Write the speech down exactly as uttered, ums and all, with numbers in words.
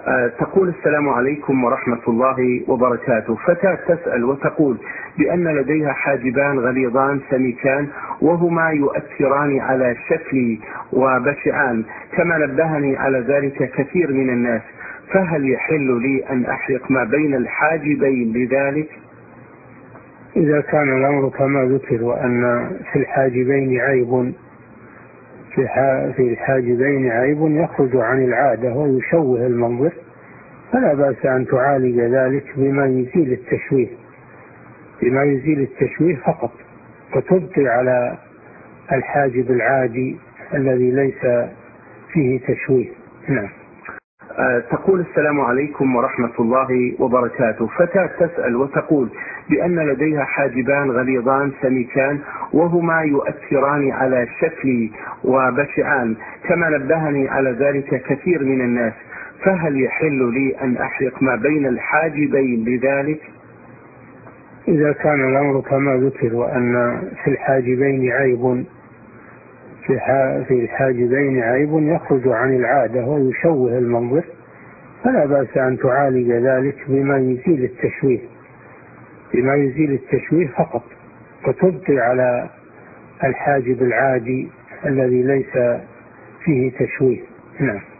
آه، تقول: السلام عليكم ورحمة الله وبركاته. فتاة تسأل وتقول بأن لديها حاجبان غليظان سميكان وهما يؤثران على شكلي وبشعان، كما نبهني على ذلك كثير من الناس، فهل يحل لي أن أحرق ما بين الحاجبين لذلك؟ إذا كان الأمر كما ذكر وأن في الحاجبين عيب في الحاجبين عيب يخرج عن العادة ويشوه المنظر، فلا بأس أن تعالج ذلك بما يزيل التشويه بما يزيل التشويه فقط، وتبقي على الحاجب العادي الذي ليس فيه تشويه. نعم. أه تقول: السلام عليكم ورحمة الله وبركاته. فتاة تسأل وتقول بأن لديها حاجبان غليظان سميكان وهما يؤثران على شكلي وبشعان، كما نبهني على ذلك كثير من الناس، فهل يحل لي أن أحرق ما بين الحاجبين لذلك؟ إذا كان الأمر كما ذكر وأن في الحاجبين عيب في الحاجبين عيب يخرج عن العادة ويشوه المنظر، فلا بأس أن تعالج ذلك بما يزيل التشويه بما يزيل التشويه فقط، وتبقي على الحاجب العادي الذي ليس فيه تشويه. نعم.